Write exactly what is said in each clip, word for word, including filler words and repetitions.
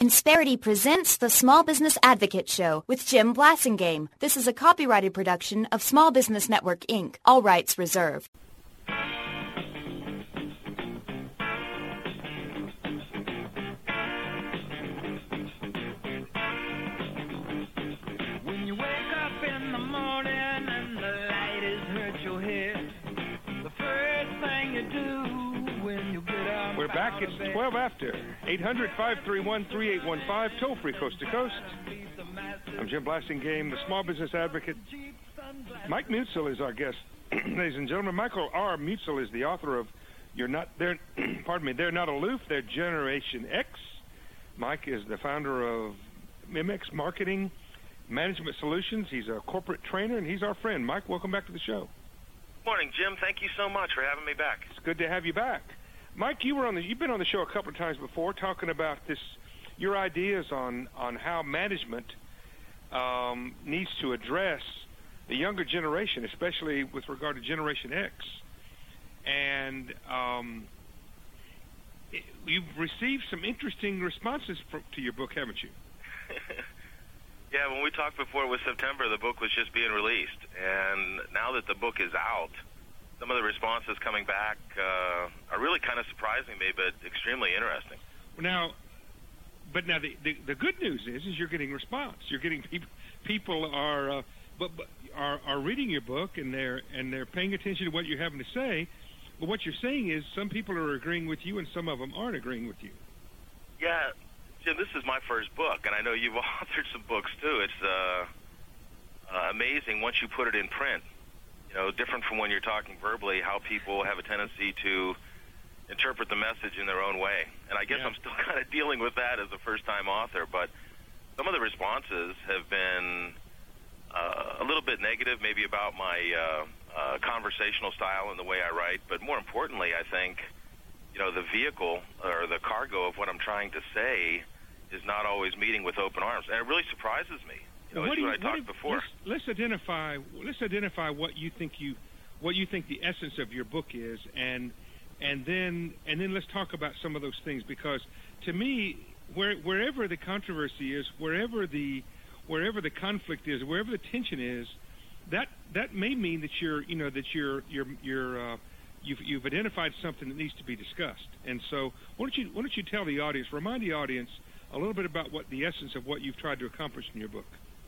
Insperity presents the Small Business Advocate Show with Jim Blasingame. This is a copyrighted production of Small Business Network, Incorporated. All rights reserved. When you wake up in the morning and the light has hurt your head, the first thing you do when you get up. We're back. It's twelve after. eight hundred, five three one, three eight one five, toll free coast to coast. I'm Jim Blasingame, the Small Business Advocate. Mike Musil is our guest, ladies and gentlemen. Michael R. Musil is the author of "You're Not They're," pardon me, "They're Not Aloof, They're Generation X." Mike is the founder of M X Marketing Management Solutions. He's a corporate trainer, and he's our friend. Mike, welcome back to the show. Morning, Jim. Thank you so much for having me back. It's good to have you back. Mike, you were on the, you've been on the show a couple of times before talking about this, your ideas on, on how management um, needs to address the younger generation, especially with regard to Generation X. And um, it, you've received some interesting responses for, to your book, haven't you? Yeah, when we talked before it was September, the book was just being released. And now that the book is out, some of the responses coming back uh, are really kind of surprising me, but extremely interesting. Now, but now the, the, the good news is, is you're getting response. You're getting people, people are, uh, but, but are are reading your book and they're and they're paying attention to what you're having to say. But what you're saying is some people are agreeing with you and some of them aren't agreeing with you. Yeah, Jim, this is my first book, and I know you've authored some books too. It's uh, uh, amazing once you put it in print. You know, different from when you're talking verbally, how people have a tendency to interpret the message in their own way. And I guess yeah. I'm still kind of dealing with that as a first-time author, but some of the responses have been uh, a little bit negative, maybe about my uh, uh, conversational style and the way I write, but more importantly, I think, you know, the vehicle or the cargo of what I'm trying to say is not always meeting with open arms. And it really surprises me. You know, well, as you, I talked if, before. Let's, let's identify. Let's identify what you think you, what you think the essence of your book is, and and then and then let's talk about some of those things. Because to me, where, wherever the controversy is, wherever the wherever the conflict is, wherever the tension is, that that may mean that you're you know that you're you're you're uh, you've you've identified something that needs to be discussed. And so, why don't you why don't you tell the audience, remind the audience a little bit about what the essence of what you've tried to accomplish in your book.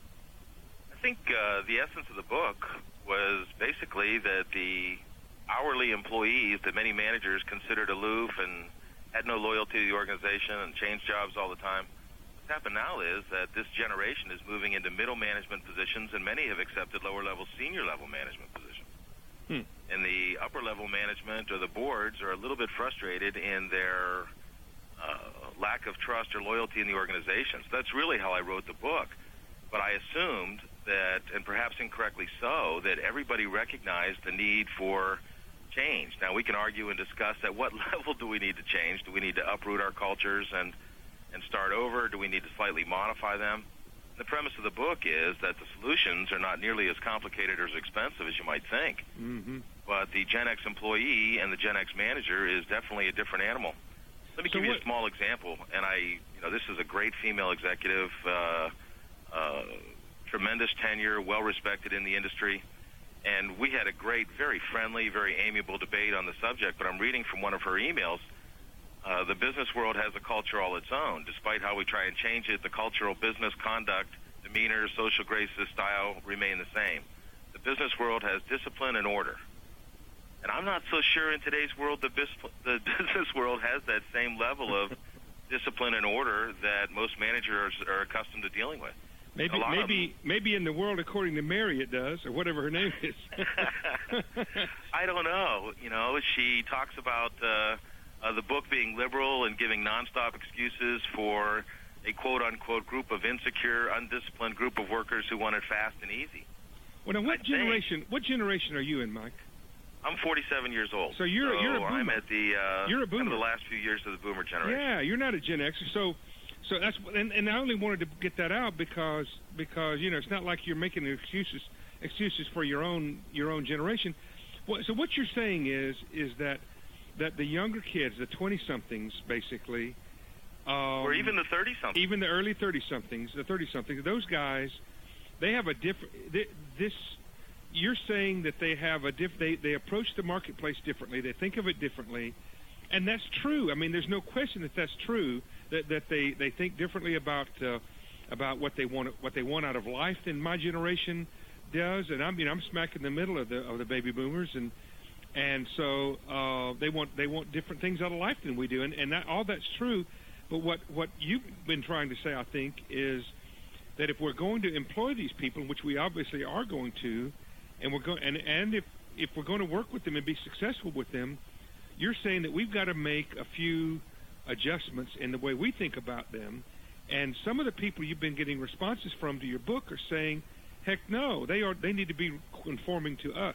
I think uh, the essence of the book was basically that the hourly employees that many managers considered aloof and had no loyalty to the organization and changed jobs all the time. What's happened now is that this generation is moving into middle management positions, and many have accepted lower-level, senior-level management positions. Hmm. And the upper-level management or the boards are a little bit frustrated in their uh, lack of trust or loyalty in the organization. So that's really how I wrote the book. But I assumed that, and perhaps incorrectly so, that everybody recognized the need for change. Now, we can argue and discuss at what level do we need to change. Do we need to uproot our cultures and, and start over? Do we need to slightly modify them? The premise of the book is that the solutions are not nearly as complicated or as expensive as you might think. Mm-hmm. But the Gen X employee and the Gen X manager is definitely a different animal. Let me So give you what- a small example. And I, you know, this is a great female executive, uh, uh, tremendous tenure, well-respected in the industry. And we had a great, very friendly, very amiable debate on the subject. But I'm reading from one of her emails. Uh, the business world has a culture all its own. Despite how we try and change it, the cultural business conduct, demeanor, social graces, style remain the same. The business world has discipline and order. And I'm not so sure in today's world the, bis- the business world has that same level of discipline and order that most managers are accustomed to dealing with. Maybe, A lot of maybe, maybe in the world according to Mary it does, or whatever her name is. I don't know. You know, she talks about uh, uh, the book being liberal and giving nonstop excuses for a quote-unquote group of insecure, undisciplined group of workers who want it fast and easy. Well, now, what I generation? What generation are you in, Mike? I'm forty-seven years old. So you're- so you're a I'm boomer. at the uh, You're a kind of boomer. the last few years of the boomer generation. Yeah, you're not a Gen Xer. So, so that's and, and I only wanted to get that out because because you know it's not like you're making excuses excuses for your own your own generation. Well, so what you're saying is is that that the younger kids, the twenty-somethings, basically, Um, or even the thirty-somethings. Even the early thirty-somethings, the thirty-somethings, those guys, they have a different, this, you're saying that they have a diff, they, they approach the marketplace differently, they think of it differently, and that's true. I mean, there's no question that that's true, that, that they, they think differently about uh, about what they want what they want out of life than my generation does, and I mean, I'm smack in the middle of the of the baby boomers, and and so uh, they want they want different things out of life than we do, and, and that, all that's true. But what, what you've been trying to say, I think, is that if we're going to employ these people, which we obviously are going to, and we're going and, and if, if we're going to work with them and be successful with them, you're saying that we've got to make a few adjustments in the way we think about them. And some of the people you've been getting responses from to your book are saying, heck no, they are they need to be conforming to us.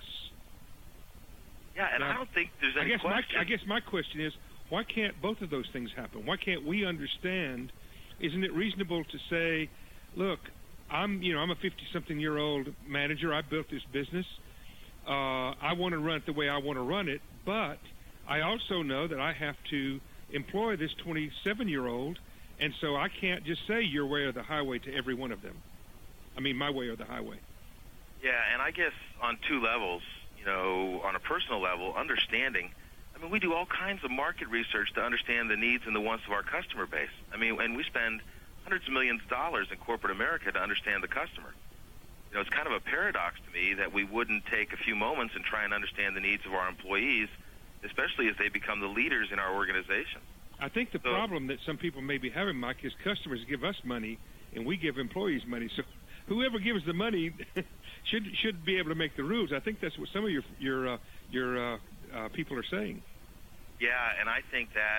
Yeah, and now, I don't think there's any I guess question. My, I guess my question is, why can't both of those things happen? Why can't we understand? Isn't it reasonable to say, look, I'm, you know, I'm a fifty-something-year-old manager. I built this business. Uh, I want to run it the way I want to run it, but I also know that I have to employ this twenty-seven-year-old, and so I can't just say your way or the highway to every one of them. I mean, my way or the highway. Yeah, and I guess on two levels, you know, on a personal level, understanding. I mean, we do all kinds of market research to understand the needs and the wants of our customer base. I mean, and we spend hundreds of millions of dollars in corporate America to understand the customer. You know, it's kind of a paradox to me that we wouldn't take a few moments and try and understand the needs of our employees, especially as they become the leaders in our organization. I think the so, problem that some people may be having, Mike, is customers give us money and we give employees money. So whoever gives the money should should be able to make the rules. I think that's what some of your your uh, your uh, uh, people are saying. Yeah, and I think that,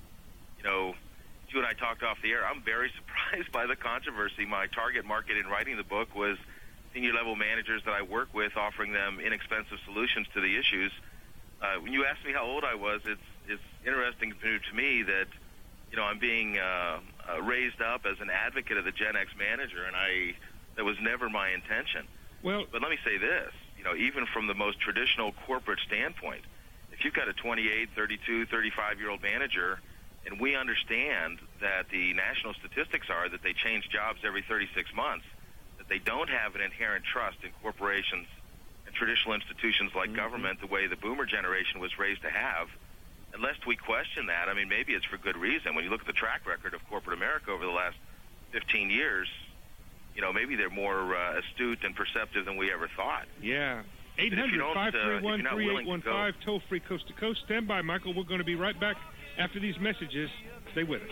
you know, you and I talked off the air. I'm very surprised by the controversy. My target market in writing the book was senior-level managers that I work with, offering them inexpensive solutions to the issues. Uh, when you asked me how old I was, it's it's interesting to me that, you know, I'm being uh, uh, raised up as an advocate of the Gen X manager, and I that was never my intention. Well, but let me say this, you know, even from the most traditional corporate standpoint, if you've got a twenty-eight, thirty-two, thirty-five-year-old manager, and we understand that the national statistics are that they change jobs every thirty-six months, that they don't have an inherent trust in corporations and traditional institutions like mm-hmm. government the way the boomer generation was raised to have, unless we question that, I mean, maybe it's for good reason. When you look at the track record of corporate America over the last fifteen years, you know, maybe they're more uh, astute and perceptive than we ever thought. Yeah. eight hundred, five three one, three eight one five, toll free coast to coast. Stand by, Michael. We're going to be right back after these messages. Stay with us.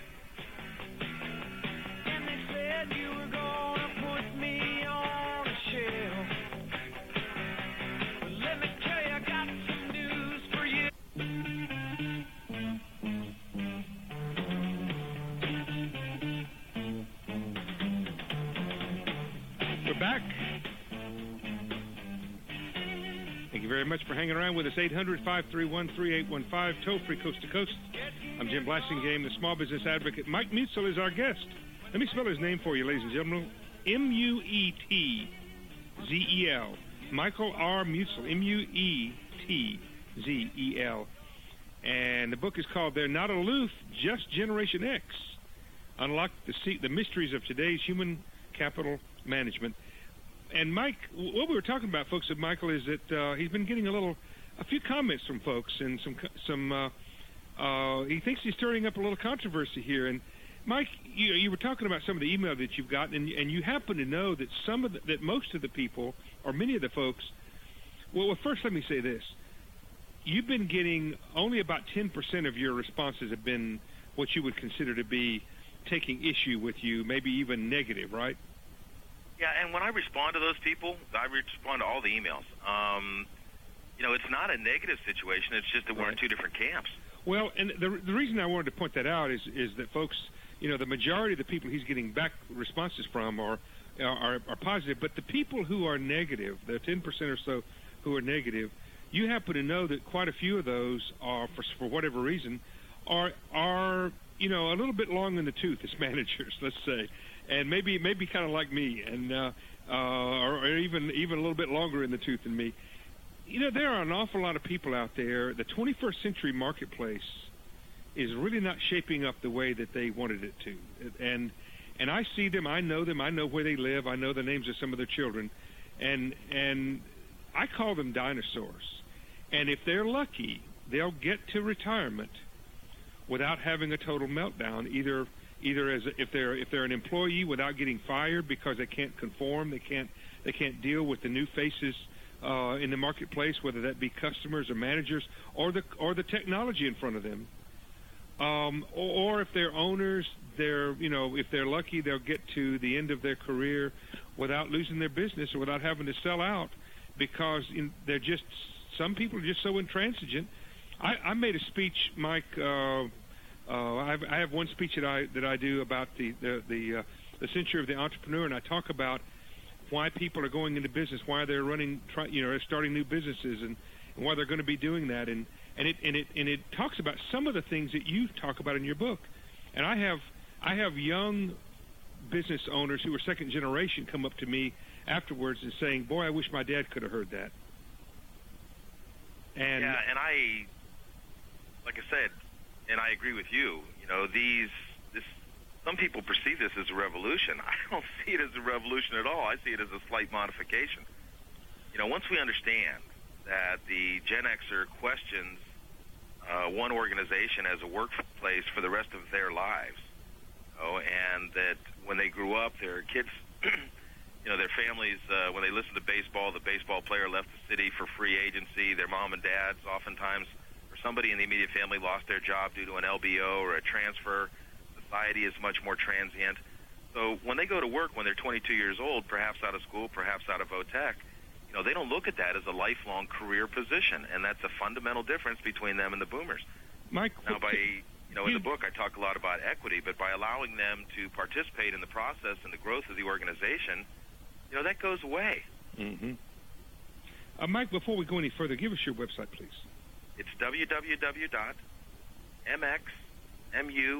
And they said you were gonna put me on a shelf. But let me tell you, I got some news for you. We're back. Thank you very much for hanging around with us. eight hundred, five three one, three eight one five, toll-free coast-to-coast. I'm Jim Blasingame, the small business advocate. Mike Muetzel is our guest. Let me spell his name for you, ladies and gentlemen. M U E T Z E L. Michael R. Muetzel, M U E T Z E L. And the book is called They're Not Aloof, Just Generation X. Unlock the, se- the mysteries of today's human capital management. And Mike, what we were talking about, folks, with Michael is that uh, he's been getting a little, a few comments from folks, and some, some. Uh, uh, he thinks he's stirring up a little controversy here. And Mike, you, you were talking about some of the email that you've gotten, and, and you happen to know that some of the, that most of the people, or many of the folks. Well, well, first let me say this: you've been getting only about ten percent of your responses have been what you would consider to be taking issue with you, maybe even negative, right? Yeah, and when I respond to those people, I respond to all the emails. Um, you know, it's not a negative situation. It's just that we're right. in two different camps. Well, and the the reason I wanted to point that out is is that folks, you know, the majority of the people he's getting back responses from are are, are positive, but the people who are negative, the ten percent or so who are negative, you happen to know that quite a few of those are, for for whatever reason, are are you know a little bit long in the tooth as managers, let's say. And maybe maybe kind of like me, and uh, uh, or, or even even a little bit longer in the tooth than me. You know, there are an awful lot of people out there. The twenty-first century marketplace is really not shaping up the way that they wanted it to. And and I see them, I know them, I know where they live, I know the names of some of their children, and and I call them dinosaurs. And if they're lucky, they'll get to retirement without having a total meltdown, either either as a, if they're if they're an employee without getting fired because they can't conform, they can't they can't deal with the new faces uh, in the marketplace, whether that be customers or managers or the or the technology in front of them. Um, or, or if they're owners, they're, you know, if they're lucky, they'll get to the end of their career without losing their business or without having to sell out because you know, they're just, some people are just so intransigent. I, I made a speech, Mike, uh, uh, I, have, I have one speech that I that I do about the, the, the, uh, the century of the entrepreneur, and I talk about why people are going into business, why they're running, try, you know, starting new businesses, and, and why they're going to be doing that. And And it and it and it talks about some of the things that you talk about in your book. And I have I have young business owners who are second generation come up to me afterwards and saying, "Boy, I wish my dad could have heard that." And yeah, and I, like I said, and I agree with you. You know, these this some people perceive this as a revolution. I don't see it as a revolution at all. I see it as a slight modification. You know, once we understand that the Gen Xer questions uh, one organization as a workplace for the rest of their lives, you know, and that when they grew up, their kids, you know, their families, uh, when they listened to baseball, the baseball player left the city for free agency. Their mom and dads, oftentimes, or somebody in the immediate family lost their job due to an L B O or a transfer. Society is much more transient. So when they go to work when they're twenty-two years old, perhaps out of school, perhaps out of VOTEC, you know, they don't look at that as a lifelong career position, and that's a fundamental difference between them and the boomers. Mike, now, by you know, in the book, I talk a lot about equity, but by allowing them to participate in the process and the growth of the organization, you know, that goes away. Mm-hmm. Uh, Mike, before we go any further, give us your website, please. It's w w w dot m x muetzel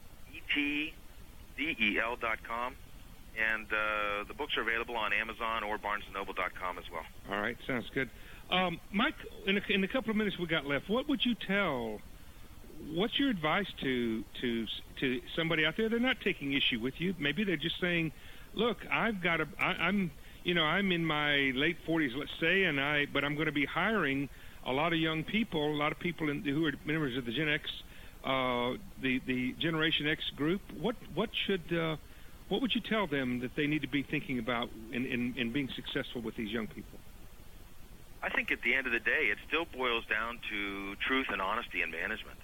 dot com. And uh, the books are available on Amazon or barnes and noble dot com as well. All right, sounds good. Um, Mike, in a, in a couple of minutes we got left, what would you tell, what's your advice to, to, to somebody out there? They're not taking issue with you. Maybe they're just saying, look, I've got a, I, I'm, you know, I'm in my late forties, let's say, and I, but I'm going to be hiring a lot of young people, a lot of people in, who are members of the Gen X, uh, the, the Generation X group. What, what should... Uh, What would you tell them that they need to be thinking about in, in, in being successful with these young people? I think at the end of the day, it still boils down to truth and honesty in management.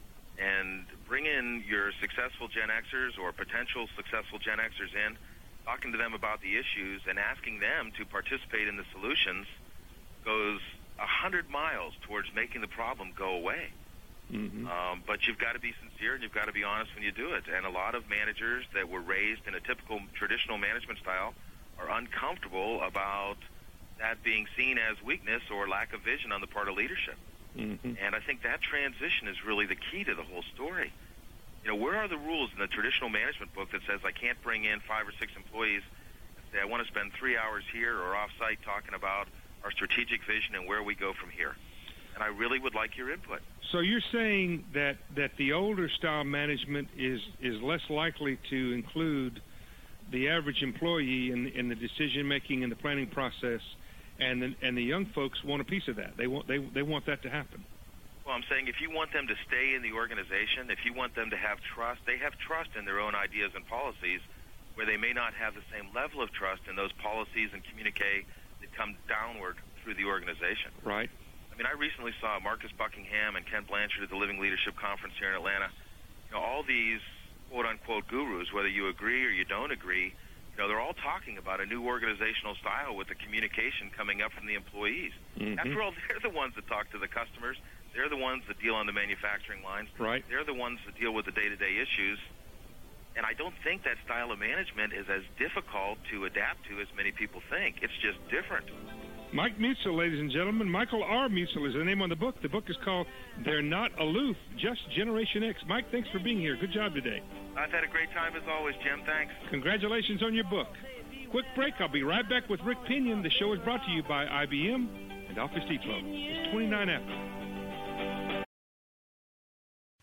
And bring in your successful Gen Xers or potential successful Gen Xers in, talking to them about the issues and asking them to participate in the solutions goes a hundred miles towards making the problem go away. Mm-hmm. Um, but you've got to be sincere and you've got to be honest when you do it. And a lot of managers that were raised in a typical traditional management style are uncomfortable about that being seen as weakness or lack of vision on the part of leadership. Mm-hmm. And I think that transition is really the key to the whole story. You know, where are the rules in the traditional management book that says I can't bring in five or six employees and say I want to spend three hours here or off-site talking about our strategic vision and where we go from here? And I really would like your input. So you're saying that, that the older style management is, is less likely to include the average employee in, in the decision-making and the planning process, and the, and the young folks want a piece of that. They want, they, they want that to happen. Well, I'm saying if you want them to stay in the organization, if you want them to have trust, they have trust in their own ideas and policies where they may not have the same level of trust in those policies and communique that come downward through the organization. Right. I mean, I recently saw Marcus Buckingham and Ken Blanchard at the Living Leadership Conference here in Atlanta. You know, all these quote-unquote gurus, whether you agree or you don't agree, you know, they're all talking about a new organizational style with the communication coming up from the employees. Mm-hmm. After all, they're the ones that talk to the customers. They're the ones that deal on the manufacturing lines. Right. They're the ones that deal with the day-to-day issues. And I don't think that style of management is as difficult to adapt to as many people think. It's just different. Mike Muetzel, ladies and gentlemen. Michael R. Muetzel is the name on the book. The book is called They're Not Aloof, Just Generation X. Mike, thanks for being here. Good job today. I've had a great time as always, Jim. Thanks. Congratulations on your book. Quick break. I'll be right back with Rick Pinion. The show is brought to you by I B M and Office Depot. It's twenty-nine after.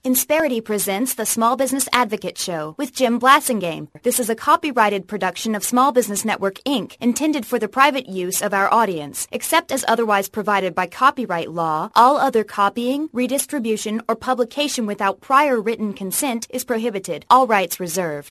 Insperity presents the Small Business Advocate Show with Jim Blasingame. This is a copyrighted production of Small Business Network, Incorporated, intended for the private use of our audience. Except as otherwise provided by copyright law, all other copying, redistribution, or publication without prior written consent is prohibited. All rights reserved.